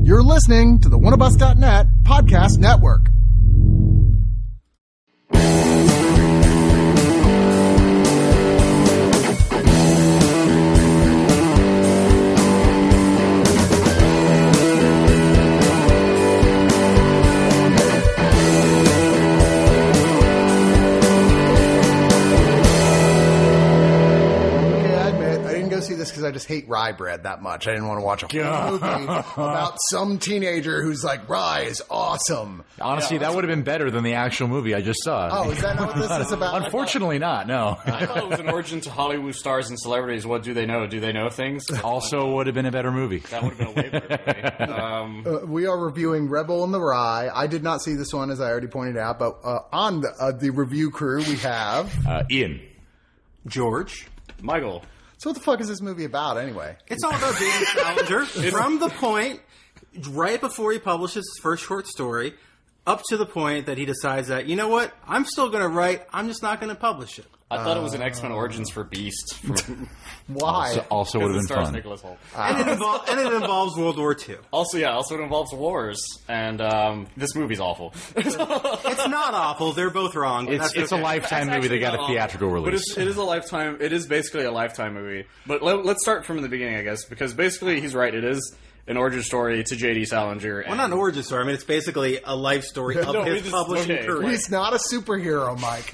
You're listening to the oneofus.net podcast network. Because I just hate rye bread that much. I didn't want to watch a whole movie about some teenager who's like, rye is awesome. Honestly, that would have been better than the actual movie I just saw. Oh, is that not what this is about? Unfortunately not, no. I thought it was an origin to Hollywood stars and celebrities. What do they know? Do they know things? Also would have been a better movie. That would have been a way better movie. We are reviewing Rebel and the Rye. I did not see this one, as I already pointed out, but on the review crew, we have... Ian. George. Michael. So what the fuck is this movie about, anyway? It's all about J.D. Salinger from the point right before he publishes his first short story up to the point that he decides that, you know what, I'm still going to write, I'm just not going to publish it. I thought it was an X-Men Origins for Beast. Why? Also would have been fun. Nicholas Hoult. And it involves World War II. Also it involves wars, and this movie's awful. It's not awful. They're both wrong. It's a Lifetime movie that got a theatrical release. But it is a Lifetime. It is basically a Lifetime movie. But let's start from the beginning, I guess, because basically he's right. It is an origin story to J.D. Salinger. Well, not an origin story. I mean, it's basically a life story of his publishing career. He's not a superhero, Mike.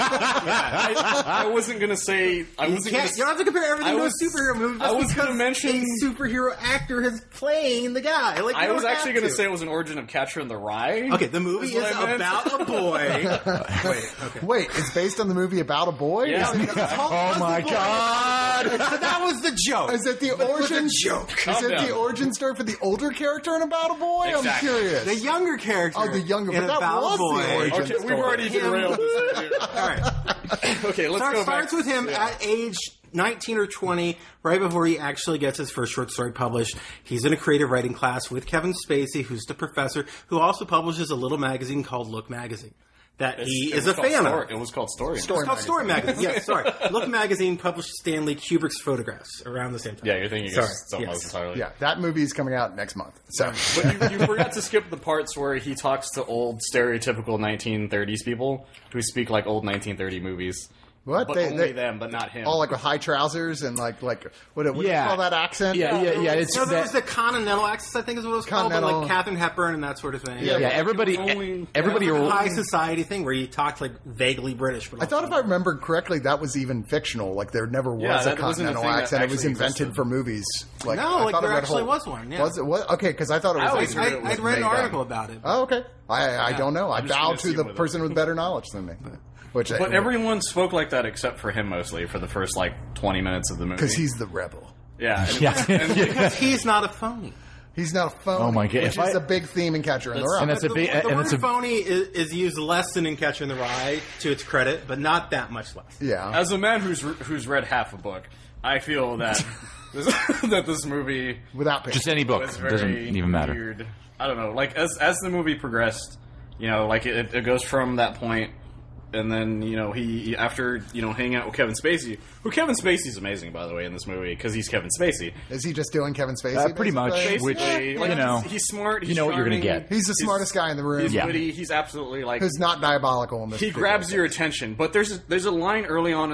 I wasn't going to say... You don't have to compare everything to a superhero movie. I was going to mention... a superhero actor is playing the guy. Like, I was actually going to say it was an origin of Catcher in the Rye. Okay, the movie is about a boy. Wait, it's based on the movie about a boy? Yeah. Oh my god! So that was the joke. Is it the origin joke? Is it the origin story for the older character in About a Boy? Exactly. I'm curious. The younger character. Oh, the younger, in but that About was a Boy. the origin Okay, story. we've already derailed this. All right. Okay, let's go back. Starts with him at age 19 or 20, right before he actually gets his first short story published. He's in a creative writing class with Kevin Spacey, who's the professor, who also publishes a little magazine called Look Magazine. That he is a fan of. It was called Story. It's called Story Magazine. Yes, sorry. Look Magazine published Stanley Kubrick's photographs around the same time. Yeah, you're thinking of something else entirely. Yeah, that movie is coming out next month. So, but you forgot to skip the parts where he talks to old stereotypical 1930s people who speak like old 1930 movies. What? But only them, but not him. All like with high trousers and like what do you call that accent? Yeah. It's there was the Continental accent, I think is what it was called, but like Katharine Hepburn and that sort of thing. Yeah, everybody. A high society thing where you talked like vaguely British. But I thought if I remembered correctly, that was even fictional. Like there never was a Continental accent. It was invented for movies. Like, no, like there actually was one. Yeah. Was it? What? Okay, because I thought it was. I'd read an article about it. Oh, okay. I don't know. I bow to the person with better knowledge than me. But everyone spoke like that except for him mostly for the first 20 minutes of the movie. Because he's the rebel. Yeah. Because he's not a phony. He's not a phony. Oh my god! Which is a big theme in Catcher in the Rye. And that's a big. The word phony is used less than in Catcher in the Rye, to its credit, but not that much less. Yeah. As a man who's read half a book, I feel that that this movie without just any book doesn't even matter. Weird. I don't know. Like as the movie progressed, it goes from that point. And then, he after, hanging out with Kevin Spacey, who Kevin Spacey's amazing, by the way, in this movie, because he's Kevin Spacey. Is he just doing Kevin Spacey? Pretty much. Basically, He's smart, you know what you're going to get. He's the smartest guy in the room. He's witty, he's absolutely, who's not diabolical in this. He grabs your attention, but there's a line early on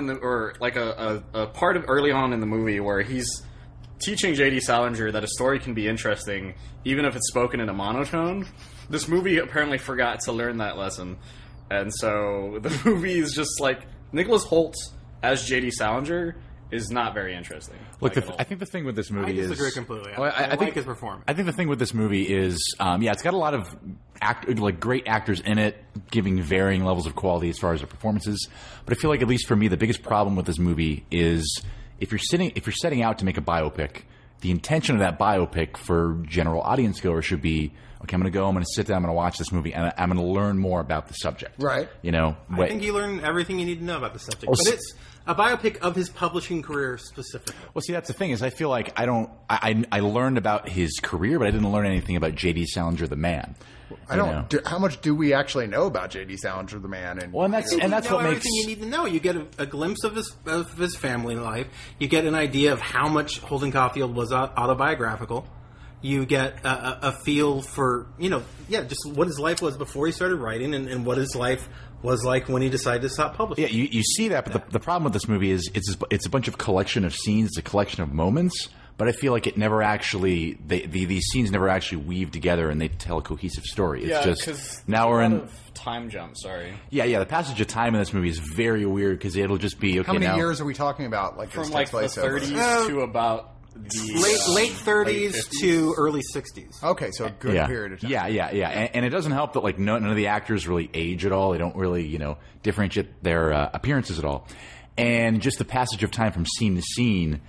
a part of early on in the movie where he's teaching J.D. Salinger that a story can be interesting, even if it's spoken in a monotone. This movie apparently forgot to learn that lesson. And so the movie is just like Nicholas Hoult as J.D. Salinger is not very interesting. Look, I think the thing with this movie is... I disagree completely. I like his performance. I think the thing with this movie is, it's got a lot of great actors in it, giving varying levels of quality as far as their performances. But I feel like, at least for me, the biggest problem with this movie is if you're setting out to make a biopic, the intention of that biopic for general audience goers should be, okay, I'm going to sit down, I'm going to watch this movie, and I'm going to learn more about the subject. Right. I think you learn everything you need to know about the subject. But it's a biopic of his publishing career specifically. Well, see, that's the thing, is I feel like I learned about his career, but I didn't learn anything about J.D. Salinger, the man. How much do we actually know about J.D. Salinger, the man? And that's what makes everything you need to know. You get a glimpse of his family life. You get an idea of how much Holden Caulfield was autobiographical. You get a feel for, just what his life was before he started writing and what his life was like when he decided to stop publishing. Yeah, you see that, but the problem with this movie is it's a bunch of collection of scenes, it's a collection of moments, but I feel like it never actually, these scenes never actually weave together and they tell a cohesive story. It's just, now we're in... time jump, sorry. Yeah, the passage of time in this movie is very weird because it'll just be, okay, how many now, years are we talking about? Like from this like the takes place 30s to about the late 30s to early 60s. Okay, so a good period of time. Yeah. And it doesn't help that like none of the actors really age at all. They don't really, differentiate their appearances at all. And just the passage of time from scene to scene,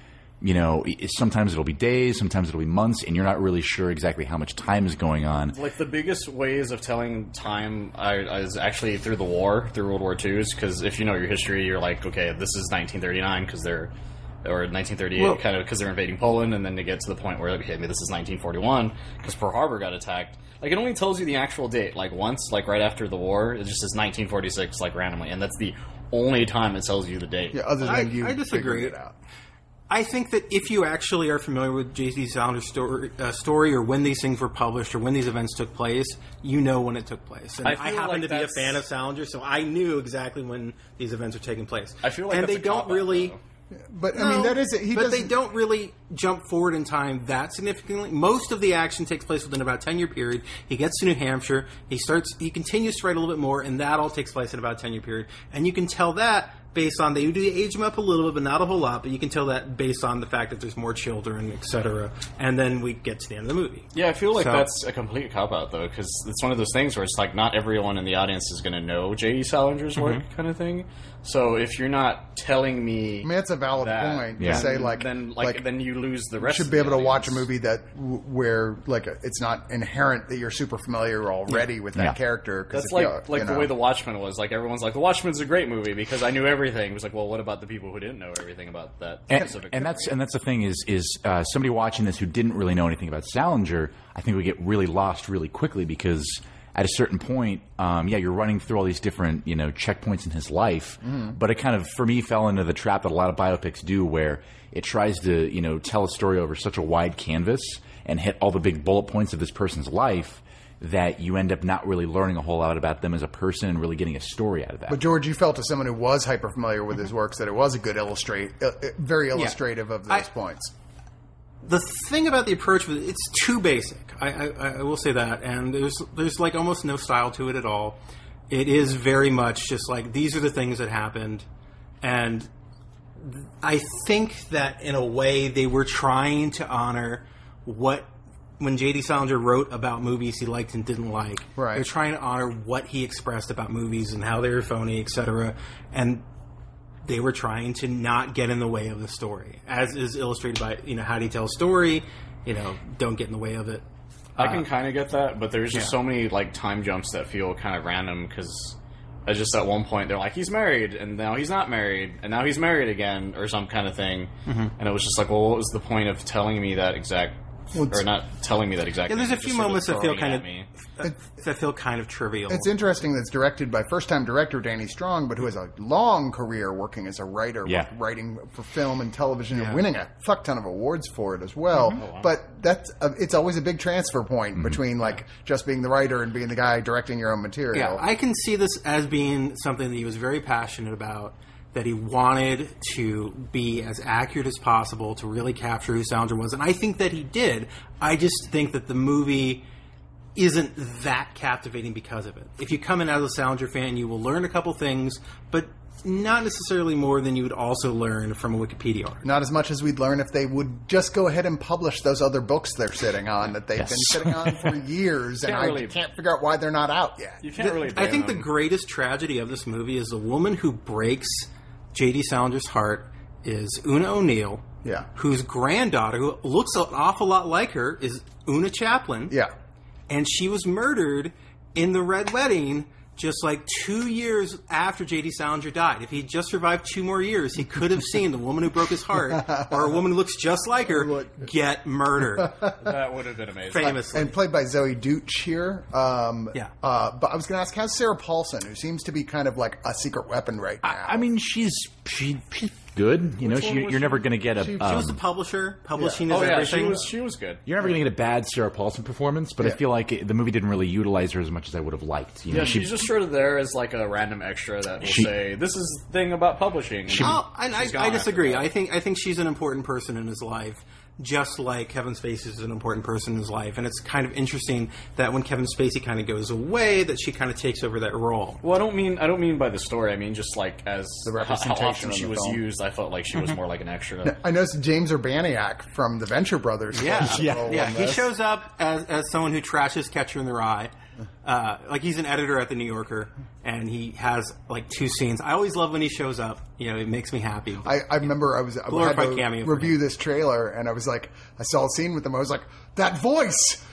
sometimes it'll be days, sometimes it'll be months, and you're not really sure exactly how much time is going on. Like the biggest ways of telling time is actually through the war, through World War II, because if you know your history, you're like, okay, this is 1939 because they're, or 1938 kind of because they're invading Poland, and then to get to the point where, okay, this is 1941 because Pearl Harbor got attacked. Like, it only tells you the actual date, like once, like right after the war, it just says 1946, like randomly, and that's the only time it tells you the date. Yeah, other than you I disagree. figuring it out. I think that if you actually are familiar with J.D. Salinger's story or when these things were published or when these events took place, you know when it took place. And I happen to be a fan of Salinger, so I knew exactly when these events were taking place. I feel like and that's they a don't cop-out, really... though. But I mean, that is it. But they don't really jump forward in time that significantly. Most of the action takes place within about a 10-year period. He gets to New Hampshire. He continues to write a little bit more, and that all takes place in about a 10-year period. And you can tell that based on, they do age him up a little bit, but not a whole lot, but you can tell that based on the fact that there's more children, etc. And then we get to the end of the movie. Yeah, I feel like that's a complete cop-out, though, because it's one of those things where it's like not everyone in the audience is going to know J.D. Salinger's work kind of thing. So if you're not telling me... I mean, that's a valid point to say, then you lose the rest you should be able to watch a movie that where it's not inherent that you're super familiar already with that character. That's the way The Watchmen was. Like, everyone's like, The Watchmen's a great movie because I knew everything. It was like, well, what about the people who didn't know everything about that specific and that's the thing is somebody watching this who didn't really know anything about Salinger, I think would get really lost really quickly because at a certain point, you're running through all these different, checkpoints in his life, but it kind of, for me, fell into the trap that a lot of biopics do where it tries to, tell a story over such a wide canvas and hit all the big bullet points of this person's life that you end up not really learning a whole lot about them as a person and really getting a story out of that. But George, you felt as someone who was hyper familiar with his works that it was a good very illustrative of those points. The thing about the approach, it's too basic. I will say that, and there's like almost no style to it at all. It is very much just like these are the things that happened, and I think that in a way they were trying to honor when J.D. Salinger wrote about movies he liked and didn't like. Right. They're trying to honor what he expressed about movies and how they were phony, etc. And they were trying to not get in the way of the story, as is illustrated by how do you tell a story? Don't get in the way of it. I can kind of get that, but there's just so many like time jumps that feel kind of random because just at one point they're like he's married and now he's not married and now he's married again or some kind of thing, and it was just like, well, what was the point of telling me that exact? Or not telling me that exactly. Yeah, there's a few moments that feel kind of trivial. It's interesting that it's directed by first-time director Danny Strong, but who has a long career working as a writer, writing for film and television, and winning a fuck ton of awards for it as well. Oh, wow. But it's always a big transfer point between just being the writer and being the guy directing your own material. Yeah, I can see this as being something that he was very passionate about, that he wanted to be as accurate as possible to really capture who Salinger was. And I think that he did. I just think that the movie isn't that captivating because of it. If you come in as a Salinger fan, you will learn a couple things, but not necessarily more than you would also learn from a Wikipedia article. Not as much as we'd learn if they would just go ahead and publish those other books they're sitting on that they've been sitting on for years, and I can't figure out why they're not out yet. You can't really I think the greatest tragedy of this movie is the woman who breaks J.D. Salinger's heart is Una O'Neill, whose granddaughter, who looks an awful lot like her, is Una Chaplin. Yeah. And she was murdered in the Red Wedding just like 2 years after J.D. Salinger died. If he'd just survived 2 more years, he could have seen the woman who broke his heart, or a woman who looks just like her, get murdered. That would have been amazing. Famously. And played by Zoe Deutch here. But I was going to ask, how's Sarah Paulson, who seems to be kind of like a secret weapon right now? I mean, she's She's good. You know, you're never going to get a. She was the publisher. Publishing is everything. She was good. You're never going to get a bad Sarah Paulson performance, but I feel like the movie didn't really utilize her as much as I would have liked. You know, she's just sort of there as like a random extra that will say, "This is the thing about publishing." I disagree. I think she's an important person in his life. Just like Kevin Spacey is an important person in his life. And it's kind of interesting that when Kevin Spacey kind of goes away, that she kind of takes over that role. Well, I don't mean by the story. I mean just like as the representation how often she of the was film. used. I felt like she was more like an extra. I noticed James Urbaniak from the Venture Brothers. He shows up as someone who trashes Catcher in the Rye. Like he's an editor at the New Yorker, and he has like 2 scenes. I always love when he shows up. You know, it makes me happy. I remember I had to review this trailer, and I was like, I saw a scene with him. I was like, that voice.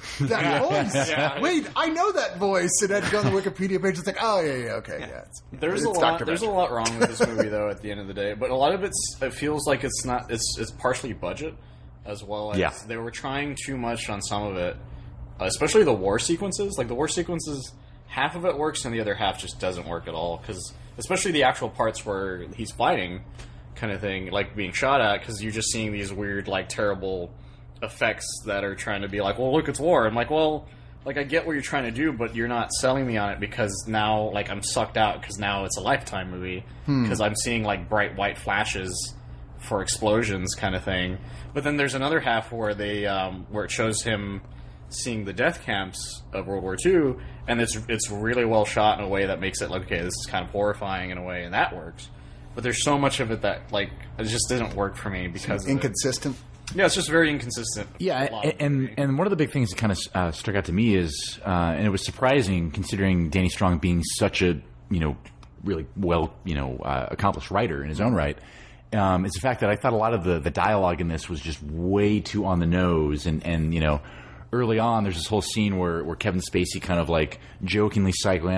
Yeah. Wait, I know that voice. And I had to go on the Wikipedia page and think, oh yeah, okay, yeah. There's a lot wrong with this movie though. At the end of the day, but a lot of it feels like it's not. It's partially budget as well as they were trying too much on some of it. Especially the war sequences. Like, the war sequences, half of it works and the other half just doesn't work at all. Because, especially the actual parts where he's fighting kind of thing, like being shot at, because you're just seeing these weird, like, terrible effects that are trying to be like, well, look, it's war. I'm like, well, like, I get what you're trying to do, but you're not selling me on it because now, like, I'm sucked out because now it's a Lifetime movie. Because I'm seeing, like, bright white flashes for explosions kind of thing. But then there's another half where where it shows him seeing the death camps of World War II, and it's really well shot in a way that makes it like, okay, this is kind of horrifying in a way, and that works. But there's so much of it that like it just didn't work for me because it's inconsistent. Yeah, it's just very inconsistent. Yeah, and one of the big things that kind of stuck out to me is, and it was surprising considering Danny Strong being such a really well accomplished writer in his own right. Is the fact that I thought a lot of the dialogue in this was just way too on the nose, and early on, there's this whole scene where Kevin Spacey kind of like jokingly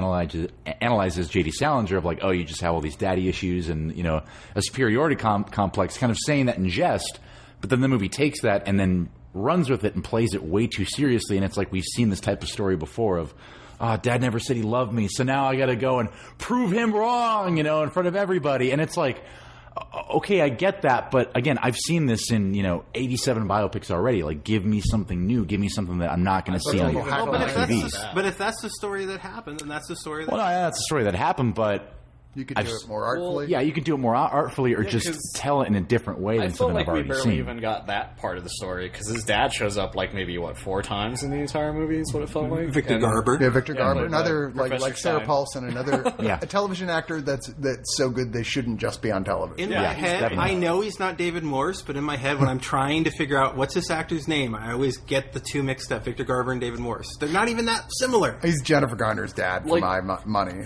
analyzes J.D. Salinger of like, oh, you just have all these daddy issues and, a superiority complex, kind of saying that in jest. But then the movie takes that and then runs with it and plays it way too seriously. And it's like we've seen this type of story before of, oh, Dad never said he loved me, so now I got to go and prove him wrong, in front of everybody. And it's like, okay, I get that, but again, I've seen this in 87 biopics already. Like, give me something new, give me something that I'm not going to see on TV. But if that's the story that happened, then that's the story. That's the story that happened, but you could do it more artfully. Yeah, you could do it more artfully, or just tell it in a different way than something I've already seen. I feel like we barely even got that part of the story because his dad shows up like maybe 4 times in the entire movie. Is what it felt like. Victor Garber. Yeah, Victor Garber. Another like Sarah Paulson, another a television actor that's so good they shouldn't just be on television. In my head, I know he's not David Morse, but in my head, when I'm trying to figure out what's this actor's name, I always get the 2 mixed up: Victor Garber and David Morse. They're not even that similar. He's Jennifer Garner's dad for my money.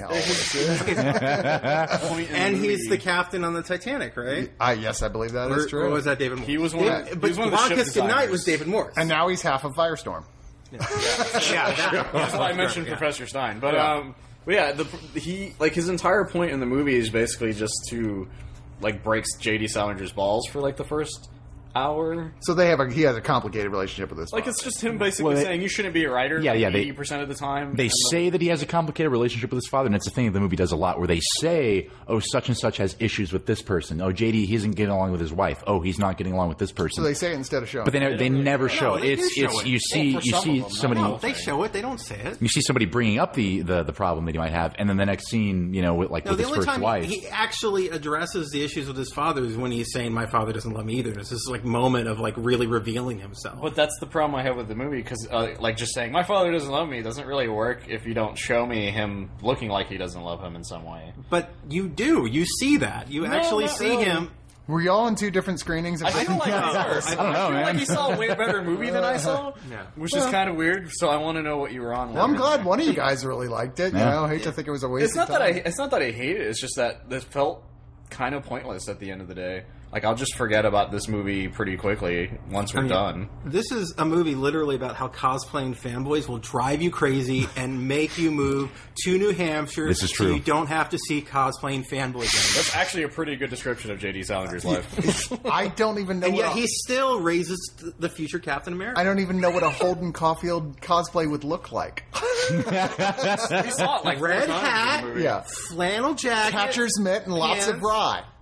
And he's the captain on the Titanic, right? Yes, I believe that is true. Or was that David Morse? He was one of the Longest Good Night was David Morse. And now he's half of Firestorm. That's why I mentioned Professor Stein. But his entire point in the movie is basically just to break J.D. Salinger's balls for the first hour. So he has a complicated relationship with this. It's just him basically saying you shouldn't be a writer. 80% of the time. They say that he has a complicated relationship with his father, and it's a thing that the movie does a lot, where they say, "Oh, such and such has issues with this person. Oh, JD, he isn't getting along with his wife. Oh, he's not getting along with this person." So they say it instead of showing. But they never show it. You see somebody. No, they show it. They don't say it. You see somebody bringing up the problem that he might have, and then the next scene, with his first wife. He actually addresses the issues with his father is when he's saying, "My father doesn't love me either." It's this moment of really revealing himself. But that's the problem I have with the movie because just saying my father doesn't love me doesn't really work if you don't show me him looking like he doesn't love him in some way. But you do. You see that. You actually see him. Were y'all in 2 different screenings? I feel like I don't know, man. Like he saw a way better movie than I saw, which is kind of weird. So I want to know what you were on. Well, I'm glad one of you guys really liked it. I hate to think it was a waste of time. It's not that I hate it. It's just that it felt kind of pointless at the end of the day. I'll just forget about this movie pretty quickly once we're done. This is a movie literally about how cosplaying fanboys will drive you crazy and make you move to New Hampshire. This is true. So you don't have to see cosplaying fanboys. That's actually a pretty good description of J.D. Salinger's life. I don't even know. And yet he still raises the future Captain America. I don't even know what a Holden Caulfield cosplay would look like. We saw it red hat, flannel jacket, catcher's mitt, and lots of rye.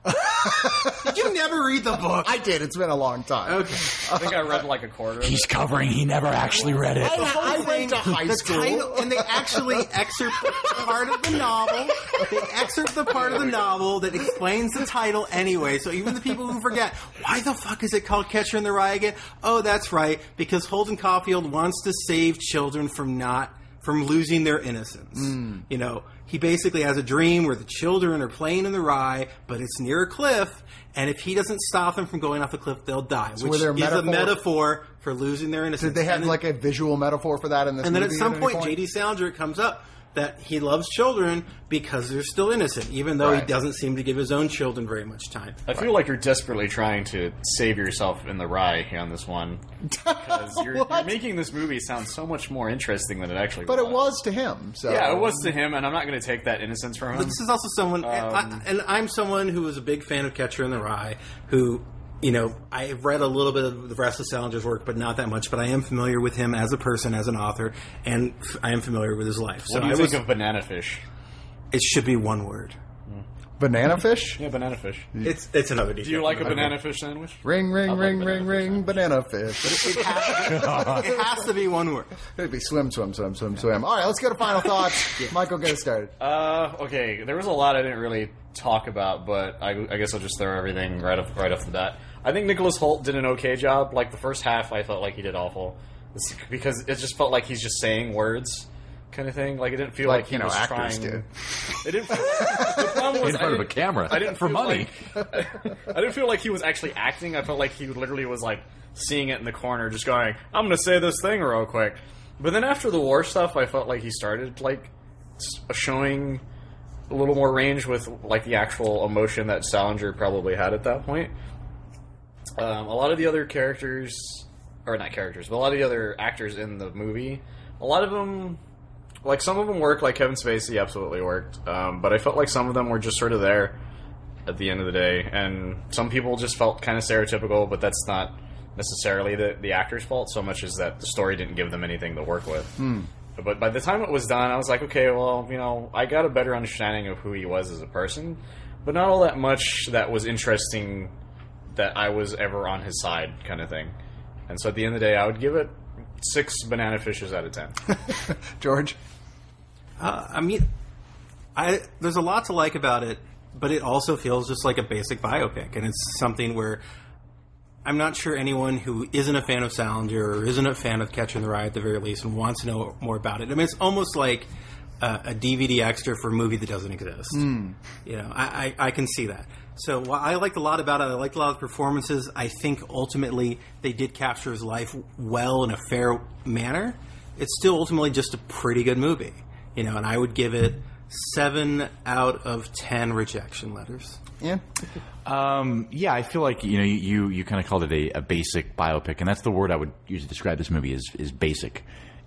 Did you never read the book? I did. It's been a long time. Okay. I think I read like a quarter of He's it. covering. He never actually read it. I went to high the school. title, and they actually excerpt part of the novel. They excerpt the part of the novel that explains the title anyway. So even the people who forget, why the fuck is it called Catcher in the Rye again? Oh, that's right, because Holden Caulfield wants to save children from losing their innocence. You know, he basically has a dream where the children are playing in the rye, but it's near a cliff, and if he doesn't stop them from going off the cliff, they'll die, which is a metaphor for losing their innocence. Did they have like a visual metaphor for that in this movie? And then at some point, J.D. Salinger, it comes up that he loves children because they're still innocent, even though he doesn't seem to give his own children very much time. I feel like you're desperately trying to save yourself in the rye on this one. Because you're making this movie sound so much more interesting than it actually was. But it was to him. So. Yeah, it was to him, and I'm not going to take that innocence from him. But this is also someone, and I'm someone who was a big fan of Catcher in the Rye, who, you know, I've read a little bit of the rest of Salinger's work, but not that much. But I am familiar with him as a person, as an author, and I am familiar with his life. What do you think of Banana Fish? It should be one word. Banana fish? Yeah, banana fish. It's another detail. Do you like a banana fish sandwich? Ring, ring, ring, ring, ring, banana fish. It has to be one word. It'd be swim, swim, swim, swim, swim. All right, let's go to final thoughts. Michael, get us started. Okay, there was a lot I didn't really talk about, but I guess I'll just throw everything right off the bat. I think Nicholas Hoult did an okay job. Like, the first half, I felt like he did awful. Because it just felt like he's just saying words, kind of thing. Like, it didn't feel like he was actors trying. do. It didn't feel, the problem was In front of a camera. I didn't for feel money. Like, I didn't feel like he was actually acting. I felt like he literally was, like, seeing it in the corner, just going, I'm going to say this thing real quick. But then after the war stuff, I felt like he started, like, showing a little more range with, like, the actual emotion that Salinger probably had at that point. A lot of the other characters, or not characters, but a lot of the other actors in the movie, a lot of them, like, some of them worked, like Kevin Spacey absolutely worked, but I felt like some of them were just sort of there at the end of the day, and some people just felt kind of stereotypical, but that's not necessarily the actor's fault so much as that the story didn't give them anything to work with. But by the time it was done, I was like, okay, well, you know, I got a better understanding of who he was as a person, but not all that much that was interesting that I was ever on his side, kind of thing. And so at the end of the day, I would give it 6 banana fishes out of 10. George? I mean, there's a lot to like about it, but it also feels just like a basic biopic, and it's something where I'm not sure anyone who isn't a fan of Salinger or isn't a fan of Catcher in the Rye at the very least and wants to know more about it. I mean, it's almost like a DVD extra for a movie that doesn't exist. You know, I can see that. So while I liked a lot about it, I liked a lot of the performances. I think ultimately they did capture his life well in a fair manner. It's still ultimately just a pretty good movie, you know. And I would give it 7 out of 10 rejection letters. Yeah. Yeah, I feel like, you know, you kind of called it a basic biopic, and that's the word I would use to describe this movie is basic.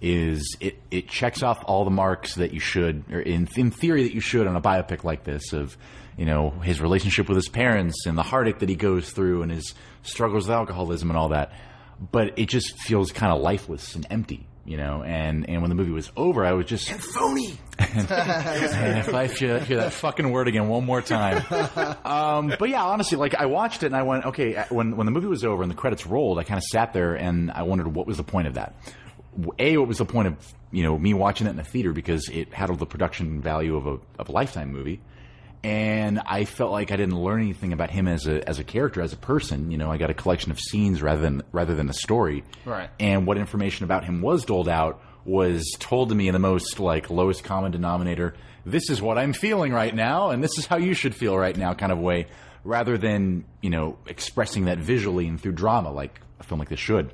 It checks off all the marks that you should, or in theory that you should on a biopic like this, of, you know, his relationship with his parents and the heartache that he goes through and his struggles with alcoholism and all that. But it just feels kind of lifeless and empty, you know. And when the movie was over, I was just Phony. and if I hear that fucking word again one more time. But yeah, honestly, like, I watched it and I went, okay. When the movie was over and the credits rolled, I kind of sat there and I wondered, what was the point of that? What was the point of, you know, me watching it in the theater, because it had all the production value of a Lifetime movie, and I felt like I didn't learn anything about him as a character, as a person. You know, I got a collection of scenes rather than a story. Right. And what information about him was doled out was told to me in the most, like, lowest common denominator. This is what I'm feeling right now, and this is how you should feel right now, kind of way, rather than, you know, expressing that visually and through drama like a film like this should.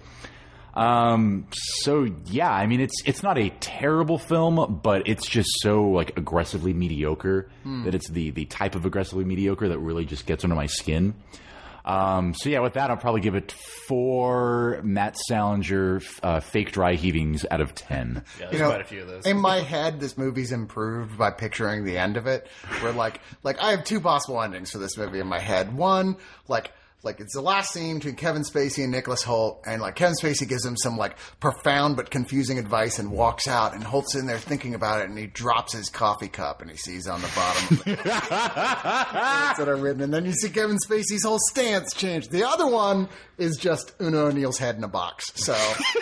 So yeah, I mean, it's not a terrible film, but it's just so, like, aggressively mediocre that it's the type of aggressively mediocre that really just gets under my skin. So yeah, with that, I'll probably give it 4 Matt Salinger fake dry heavings out of 10. Yeah, there's quite a few of those. In my head, this movie's improved by picturing the end of it, where like I have 2 possible endings for this movie in my head. One, like like, it's the last scene between Kevin Spacey and Nicholas Hoult, and, like, Kevin Spacey gives him some, like, profound but confusing advice and walks out, and Holt's in there thinking about it, and he drops his coffee cup, and he sees on the bottom of it. That's what I've written. And then you see Kevin Spacey's whole stance change. The other one is just Una O'Neill's head in a box, so...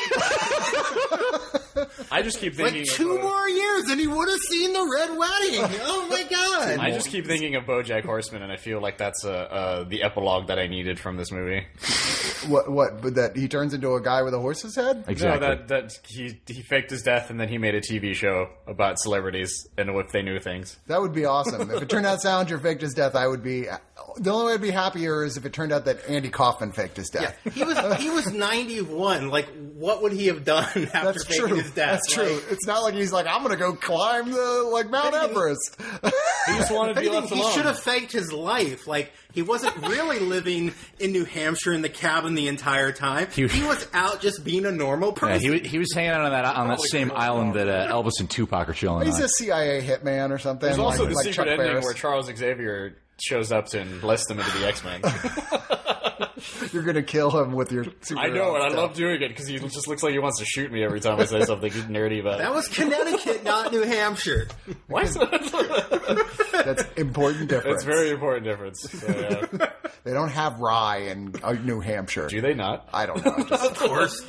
I just keep thinking... Like 2 more years, and he would have seen the Red Wedding! Oh, my God! I just keep thinking of BoJack Horseman, and I feel like that's the epilogue that I needed from this movie. What? But that he turns into a guy with a horse's head? Exactly. No, that he faked his death, and then he made a TV show about celebrities and if they knew things. That would be awesome. If it turned out Salinger faked his death, I would be... The only way I'd be happier is if it turned out that Andy Kaufman faked his death. Yeah, he was 91. Like, what would he have done after faking his death? That's true. Like, it's not like he's like, I'm going to go climb the Mount Everest. He just wanted to be left alone. He should have faked his life. Like, he wasn't really living in New Hampshire in the cabin the entire time. He was out just being a normal person. Yeah, he was hanging out on that same island that Elvis and Tupac are chilling He's on. a CIA hitman or something. There's also the like secret Chuck ending Barris. where Charles Xavier shows up to enlist him into the X-Men. You're going to kill him with your super... I know, and I love doing it because he just looks like he wants to shoot me every time I say something nerdy about it. That was Connecticut, not New Hampshire. Why is that? That's important difference. That's very important difference. So, yeah. They don't have rye in New Hampshire. Do they not? I don't know. Of course.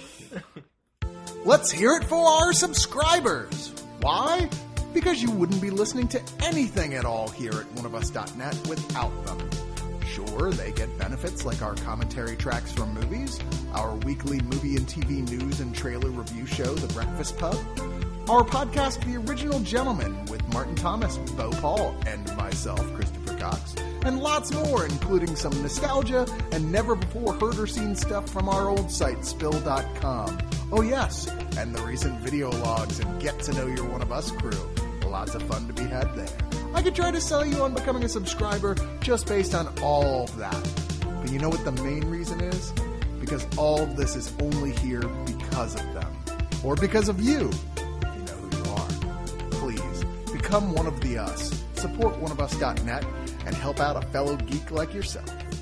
Let's hear it for our subscribers. Why? Because you wouldn't be listening to anything at all here at oneofus.net without them. Sure, they get benefits like our commentary tracks from movies, our weekly movie and TV news and trailer review show, The Breakfast Pub, our podcast, The Original Gentleman, with Martin Thomas, Bo Paul, and myself, Christopher Cox, and lots more, including some nostalgia and never-before-heard or seen stuff from our old site, spill.com. Oh yes, and the recent video logs and Get to Know Your One of Us crew. Lots of fun to be had there. I could try to sell you on becoming a subscriber just based on all of that. But you know what the main reason is? Because all of this is only here because of them. Or because of you, if you know who you are. Please, become one of the us. Support oneofus.net and help out a fellow geek like yourself.